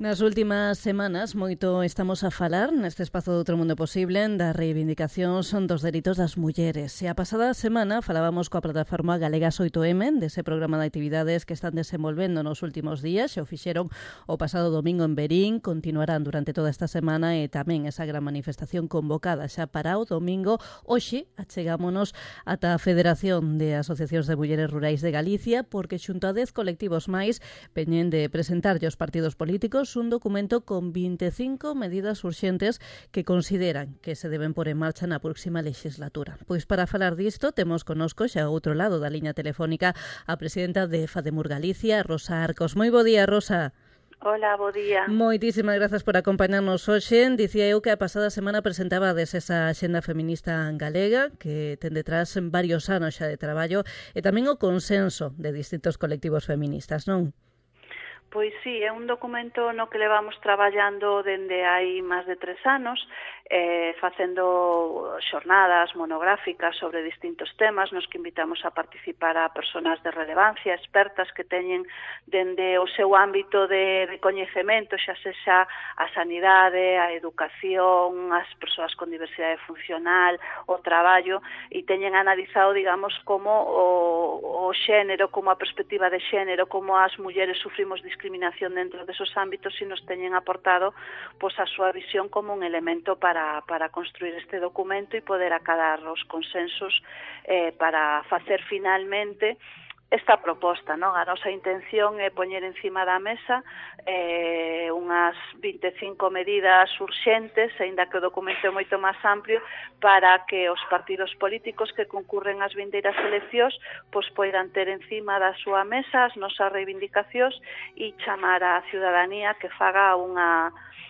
Nas últimas semanas moito estamos a falar neste espazo de Outro Mundo Posible da reivindicación dos dereitos das mulleres. E a pasada semana falábamos coa plataforma Galegas 8M dese programa de actividades que están desenvolvendo nos últimos días. Xa o fixeron o pasado domingo en Verín, continuarán durante toda esta semana e tamén esa gran manifestación convocada xa para o domingo. Hoxe achegámonos ata a Federación de Asociacións de Mulleres Rurais de Galicia porque xunto a 10 colectivos máis veñen de presentarlle aos partidos políticos un documento con 25 medidas urxentes que consideran que se deben pôr en marcha na próxima legislatura. Pois para falar disto temos connosco xa ao outro lado da liña telefónica a presidenta de FADEMUR Galicia, Rosa Arcos. Moi bo día, Rosa. Hola, bo día. Moitísimas grazas por acompañarnos hoxe. Dicía eu que a pasada semana presentabades esa axenda feminista galega que ten detrás varios anos xa de traballo e tamén o consenso de distintos colectivos feministas, non? Pois sí, é un documento no que levamos traballando dende hai máis de 3 anos, facendo xornadas monográficas sobre distintos temas, nos que invitamos a participar a persoas de relevancia, expertas que teñen dende o seu ámbito de coñecemento, xa sexa a sanidade, a educación, as persoas con diversidade funcional, o traballo, e teñen analizado, digamos, como o xénero, como a perspectiva de xénero, como as mulleres sufrimos discriminación dentro desos ámbitos e nos teñen aportado pois a súa visión como un elemento para construir este documento e poder acadar os consensos para facer finalmente esta proposta, non? A nosa intención é poñer encima da mesa unhas 25 medidas urxentes, aínda que o documento é moito máis amplio, para que os partidos políticos que concurren ás vindeiras eleccións pois poidan ter encima da súa mesa as nosas reivindicacións e chamar á ciudadanía que faga unha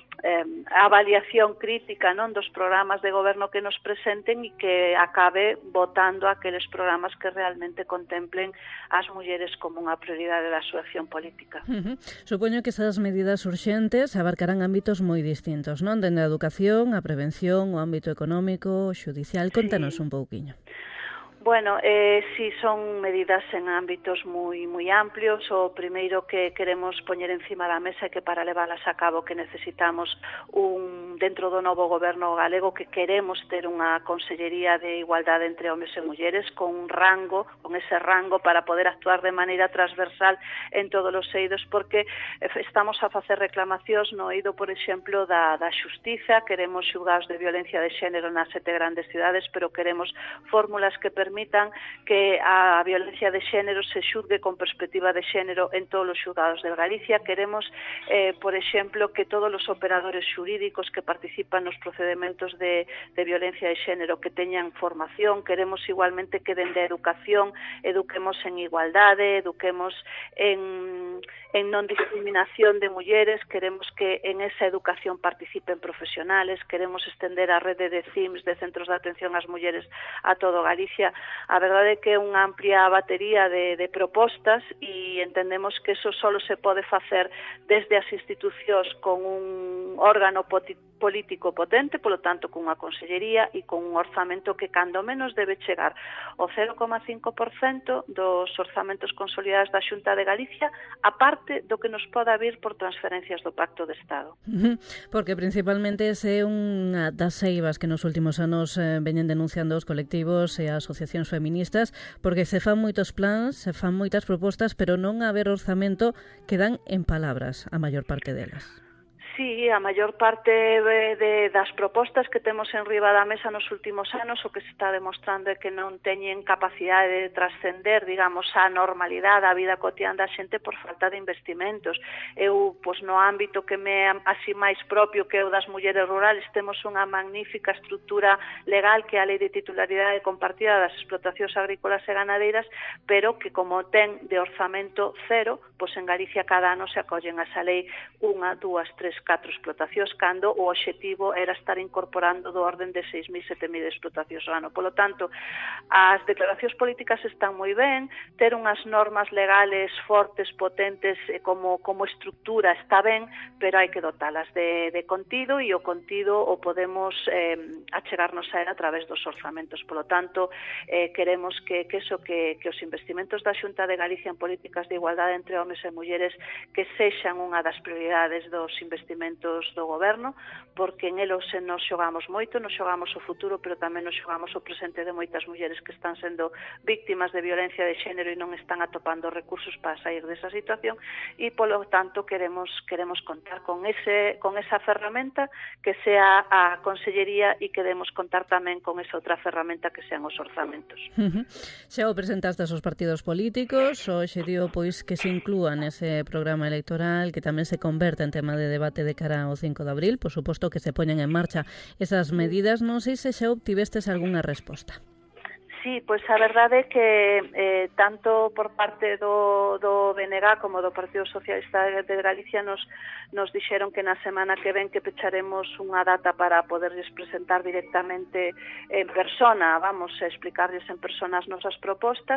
avaliación crítica, non, dos programas de goberno que nos presenten e que acabe votando aqueles programas que realmente contemplen as mulleres como unha prioridade da súa acción política. Supoño que esas medidas urxentes abarcarán ámbitos moi distintos, non? Dende a educación, a prevención, o ámbito económico, xudicial. Contanos un pouquiño. Bueno, si son medidas en ámbitos moi amplios. O primeiro que queremos poñer encima da mesa é que para leválas a cabo que necesitamos dentro do novo goberno galego que queremos ter unha consellería de igualdade entre homes e mulleres con ese rango para poder actuar de maneira transversal en todos os eidos, porque estamos a facer reclamacións no eido, por exemplo, da xustiza. Queremos xulgados de violencia de xénero nas 7 grandes cidades, pero queremos fórmulas que permitan que a violencia de xénero se xulgue con perspectiva de xénero en todos os xulgados de Galicia. Queremos, por exemplo, que todos os operadores xurídicos que participan nos procedementos de violencia de xénero que teñan formación. Queremos igualmente que dende a educación eduquemos en igualdade, eduquemos en non discriminación de mulleres. Queremos que en esa educación participen profesionales. Queremos estender a rede de CIMS, de Centros de Atención ás Mulleres, a todo Galicia. A verdade é que é unha amplia batería de propostas e entendemos que eso só se pode facer desde as institucións con un órgano político potente, polo tanto con unha consellería e con un orzamento que cando menos debe chegar ao 0,5% dos orzamentos consolidados da Xunta de Galicia, aparte do que nos poda vir por transferencias do Pacto de Estado. Porque principalmente ese é unha das eivas que nos últimos anos veñen denunciando os colectivos e as asociacións feministas, porque se fan moitos plans, se fan moitas propostas, pero non haber orzamento que dan en palabras a maior parte delas. Sí, a maior parte das propostas que temos en riba da mesa nos últimos anos o que se está demostrando é que non teñen capacidade de trascender, digamos, a normalidade, a vida cotidiana da xente por falta de investimentos. Eu, no ámbito que me é así máis propio que o das mulleres rurales, temos unha magnífica estrutura legal que é a Lei de Titularidade Compartida das Explotacións Agrícolas e Ganadeiras, pero que como ten de orzamento cero, en Galicia cada ano se acollen a esa lei 1, 2, 3, 4 explotacións, cando o obxectivo era estar incorporando do orden de 6.000, 7.000 explotacións ao ano. Polo tanto, as declaracións políticas están moi ben, ter unhas normas legales fortes, potentes, como estructura está ben, pero hai que dotalas de contido, e o contido o podemos achegarnos a él a través dos orzamentos. Polo tanto, queremos que os investimentos da Xunta de Galicia en políticas de igualdade entre homes e mulleres que sexan unha das prioridades dos investimentos do goberno, porque en elos nos xogamos moito, nos xogamos o futuro, pero tamén nos xogamos o presente de moitas mulleres que están sendo víctimas de violencia de xénero e non están atopando recursos para sair desa situación, e polo tanto queremos contar con esa ferramenta que sea a Consellería, e queremos contar tamén con esa outra ferramenta que sean os orzamentos. Xa o presentastes aos partidos políticos, o obxectivo pois que se inclúa nese programa electoral, que tamén se converta en tema de debate de cara ao 5 de abril, por suposto que se poñen en marcha esas medidas. Non sei se xa obtivestes algunha resposta. Sí, pois a verdade é que tanto por parte do BNG como do Partido Socialista de Galicia nos dixeron que na semana que ven que pecharemos unha data para poderles presentar directamente en persona, vamos a explicarles en persona as nosas propostas,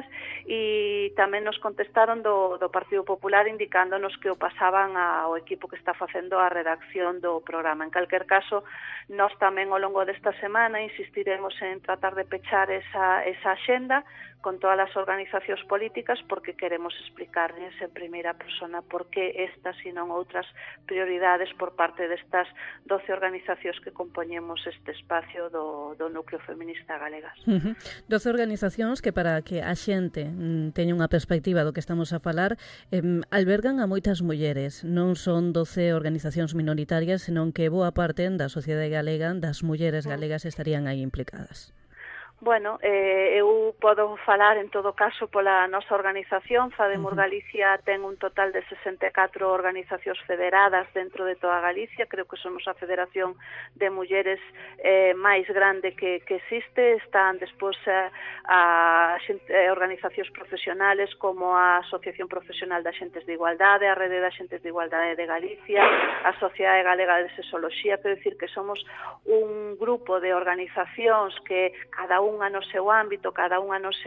e tamén nos contestaron do Partido Popular indicándonos que o pasaban ao equipo que está facendo a redacción do programa. En calquer caso, nós tamén ao longo desta semana insistiremos en tratar de pechar esa axenda con todas as organizacións políticas, porque queremos explicarles en primeira persona por que estas e non outras prioridades por parte destas 12 organizacións que compoñemos este espacio do núcleo feminista galegas. 12 organizacións que, para que a xente teña unha perspectiva do que estamos a falar, albergan a moitas mulleres. Non son 12 organizacións minoritarias, senón que boa parte da sociedade galega, das mulleres galegas, estarían aí implicadas. Bueno, eu podo falar en todo caso pola nosa organización. Fademur Galicia ten un total de 64 organizacións federadas dentro de toda Galicia. Creo que somos a federación de mulleres máis grande que existe. Están despois a organizacións profesionales como a Asociación Profesional de Axentes de Igualdade, a Rede de Axentes de Igualdade de Galicia, a Sociedade Galega de Sexoloxía. Quero dicir que somos un grupo de organizacións que cada unha no seu ámbito, cada unha na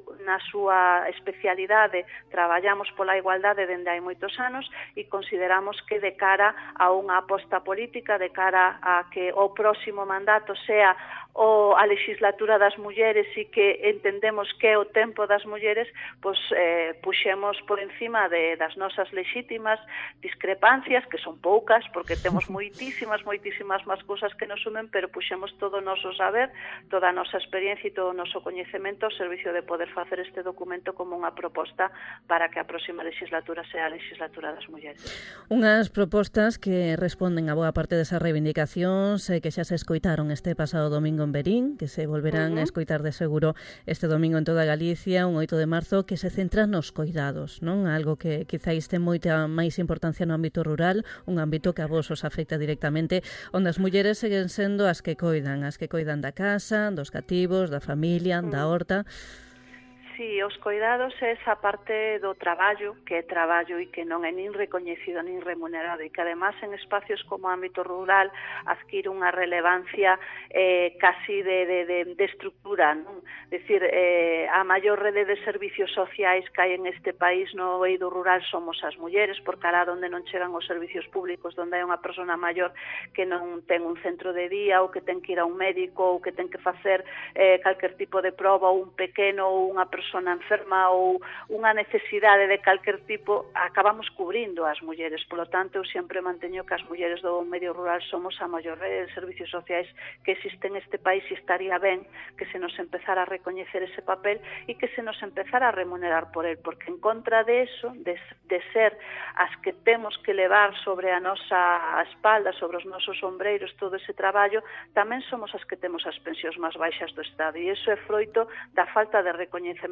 súa especialidade, traballamos pola igualdade dende hai moitos anos, e consideramos que de cara a unha aposta política, de cara a que o próximo mandato sea a legislatura das mulleres e que entendemos que é o tempo das mulleres, pois puxemos por encima das nosas lexítimas discrepancias, que son poucas, porque temos moitísimas máis cousas que nos unen, pero puxemos todo o noso saber, toda a nosa experiencia e todo o noso coñecemento ao servicio de poder facer este documento como unha proposta para que a próxima legislatura sea a legislatura das mulleres. Unhas propostas que responden a boa parte desas reivindicacións que xa se escoitaron este pasado domingo en Verín, que se volverán a escoitar de seguro este domingo en toda Galicia, un 8 de marzo, que se centra nos coidados, non? Algo que quizáis ten moita máis importancia no ámbito rural, un ámbito que a vos os afecta directamente, onde as mulleres seguen sendo as que coidan da casa, dos cativos, da familia, da horta. Sí, os coidados é esa parte do traballo, que é traballo e que non é nin recoñecido nin remunerado, e que además en espacios como o ámbito rural adquire unha relevancia casi de estructura, non? É dicir, a maior rede de servicios sociais que hai en este país no eido rural somos as mulleres, porque alá onde non chegan os servicios públicos, onde hai unha persona maior que non ten un centro de día, ou que ten que ir a un médico, ou que ten que facer calquer tipo de proba, ou un pequeno, ou unha persona enferma, ou unha necesidade de calquer tipo, acabamos cubrindo as mulleres. Polo tanto, eu sempre manteño que as mulleres do medio rural somos a maior rede de servicios sociais que existe en este país, e estaría ben que se nos empezara a recoñecer ese papel e que se nos empezara a remunerar por él, porque en contra de eso, de ser as que temos que levar sobre a nosa espalda, sobre os nosos ombreiros todo ese traballo, tamén somos as que temos as pensións máis baixas do Estado, e iso é froito da falta de recoñecemento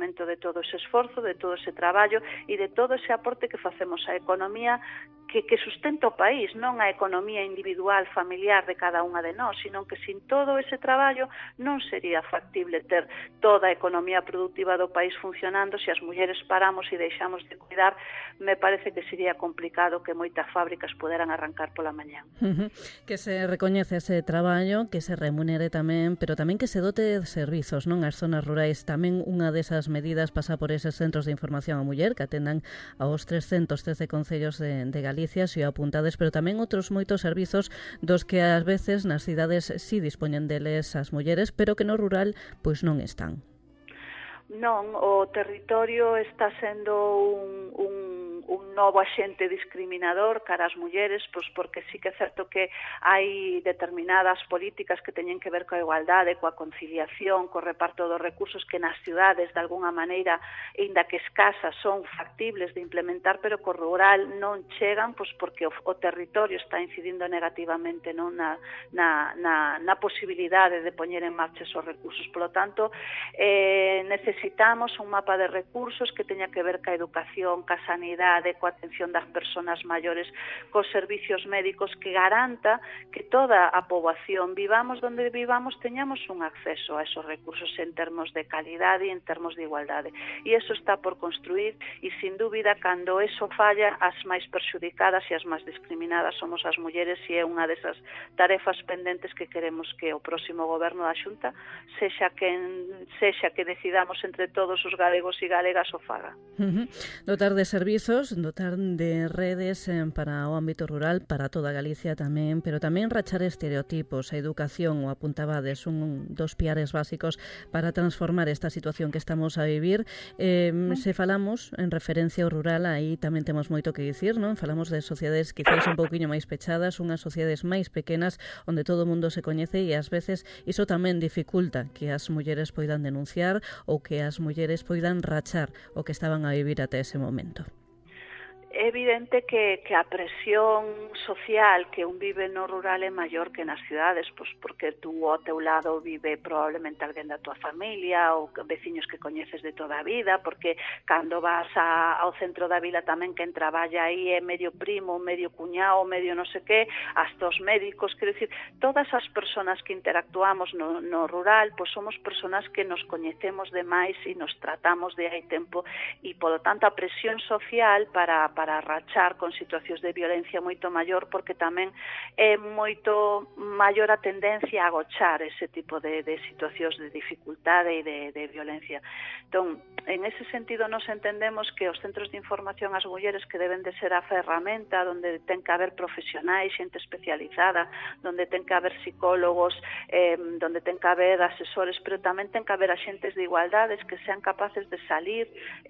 recoñecemento de todo ese esforzo, de todo ese traballo e de todo ese aporte que facemos á economía que sustenta o país, non a economía individual, familiar de cada unha de nós, sino que sin todo ese traballo non sería factible ter toda a economía productiva do país funcionando. Se as mulleres paramos e deixamos de cuidar, me parece que sería complicado que moitas fábricas poderan arrancar pola mañá. Que se recoñece ese traballo, que se remunere tamén, pero tamén que se dote de servizos, non? As zonas rurais, tamén unha desas medidas pasa por eses centros de información á muller que atendan aos 313 concellos de Galicia, se apuntades, pero tamén outros moitos servizos dos que ás veces nas cidades sí dispoñen deles as mulleres, pero que no rural pois non están. Non, o territorio está sendo un novo axente discriminador cara ás mulleres, pois porque sí que é certo que hai determinadas políticas que teñen que ver coa igualdade, coa conciliación, co reparto dos recursos que nas cidades, de alguna maneira, aínda que escasas, son factibles de implementar, pero co rural non chegan, pois porque o territorio está incidindo negativamente, non na posibilidade de poñer en marcha esos recursos. Por lo tanto, necesitamos un mapa de recursos que teña que ver ca educación, ca sanidade, coa atención das persoas maiores, cos servicios médicos, que garanta que toda a poboación, vivamos donde vivamos, teñamos un acceso a esos recursos en termos de calidade e en termos de igualdade. E eso está por construir e, sin dúbida, cando eso falla, as máis perxudicadas e as máis discriminadas somos as mulleres, e é unha desas tarefas pendentes que queremos que o próximo goberno da Xunta sexa que decidamos entre todos os galegos e galegas o faga. Dotar de servizos, dotar de redes para o ámbito rural, para toda Galicia tamén, pero tamén rachar estereotipos. A educación, o apuntabades, un dos piares básicos para transformar esta situación que estamos a vivir. Se falamos en referencia ao rural, aí tamén temos moito que dicir, non? Falamos de sociedades quizás un pouquiño máis pechadas, unhas sociedades máis pequenas onde todo o mundo se coñece, e ás veces iso tamén dificulta que as mulleres poidan denunciar ou que as mulleres poidan rachar o que estaban a vivir até ese momento. É evidente que a presión social que un vive no rural é maior que nas cidades, pois porque tú ao teu lado vive probablemente alguén da tua familia ou veciños que coñeces de toda a vida, porque cando vas ao centro da vila tamén quen traballa aí é medio primo, medio cuñado, medio non sei que, hasta os médicos, quero dicir, todas as persoas que interactuamos no rural, pois somos persoas que nos coñecemos demais e nos tratamos de hai tempo, e polo tanto a presión social para rachar con situacións de violencia moito maior, porque tamén é moito maior a tendencia a agochar ese tipo de situacións de dificultade e de violencia. Entón, en ese sentido, nos entendemos que os centros de información ás mulleres que deben de ser a ferramenta onde ten que haber profesionais, xente especializada, onde ten que haber psicólogos, onde ten que haber asesores, pero tamén ten que haber axentes de igualdades que sean capaces de salir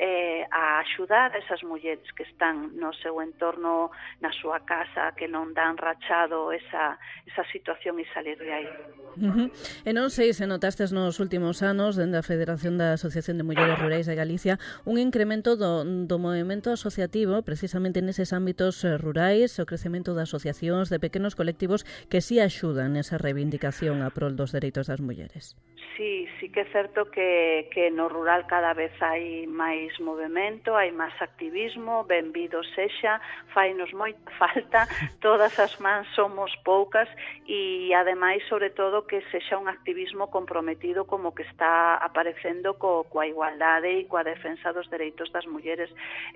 a axudar a esas mulleres que están no seu entorno, na súa casa, que non dan rachado esa situación e salir de aí. E non sei se notastes nos últimos anos, dende a Federación da Asociación de Mulleres Rurais de Galicia, un incremento do movimento asociativo precisamente neses ámbitos rurais, o crecemento de asociacións, de pequenos colectivos que sí axudan nesa reivindicación a prol dos dereitos das mulleres. Sí que é certo que no rural cada vez hai máis movimento, hai máis activismo, benvido sexa, fainos moita falta, todas as mans somos poucas, e ademais, sobre todo, que sexa un activismo comprometido como que está aparecendo coa igualdade e coa defensa dos dereitos das mulleres.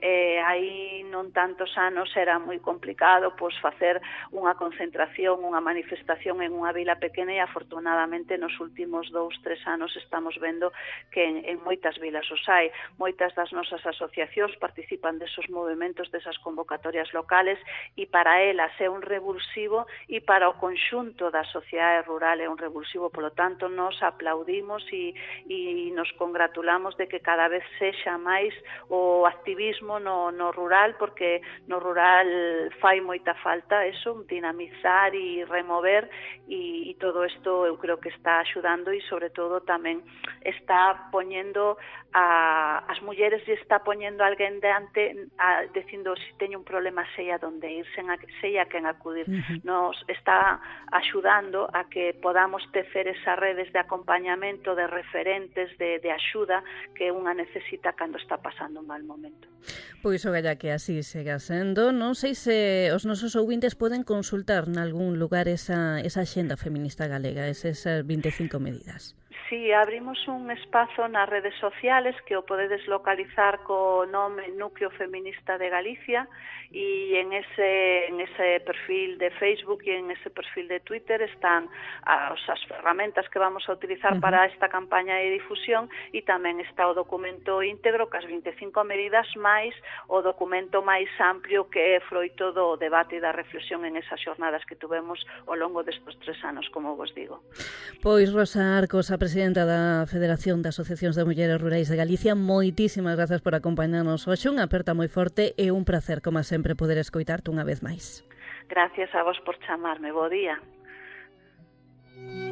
Hai non tantos anos era moi complicado facer unha concentración, unha manifestación en unha vila pequena, e afortunadamente nos últimos 2-3 anos estamos vendo que en moitas vilas os hai. Moitas das nosas asociacións participan desos movimentos, desas convocatorias locales, e para elas é un revulsivo, e para o conxunto da sociedade rural é un revulsivo. Polo tanto, nos aplaudimos e nos congratulamos de que cada vez sexa máis o activismo no rural, porque no rural fai moita falta eso, dinamizar e remover, e todo isto eu creo que está axudando, e sobre todo tamén está poñendo as mulleres e está poñendo alguén diante dicindo se teño un problema sei a donde ir, sei a quen acudir. Nos está axudando a que podamos tecer esas redes de acompañamento, de referentes, de axuda que unha necesita cando está pasando un mal momento. Pois o galla que así sega sendo. Non sei se os nosos ouvintes poden consultar nalgún lugar esa axenda feminista galega, esas 25 medidas. Sí, abrimos un espazo nas redes sociales que o podedes localizar co nome Núcleo Feminista de Galicia e en ese perfil de Facebook e en ese perfil de Twitter están as ferramentas que vamos a utilizar para esta campaña de difusión e tamén está o documento íntegro cas 25 medidas máis o documento máis amplio que é froito do debate e da reflexión en esas xornadas que tuvemos ao longo destes 3 anos, como vos digo. Pois Rosa Arcos, a presidenta da Federación de Asociacións de Mulleres Rurais de Galicia, moitísimas grazas por acompañarnos hoxe, unha aperta moi forte e un placer, como sempre, poder escoitarte unha vez máis. Gracias a vos por chamarme, bo día.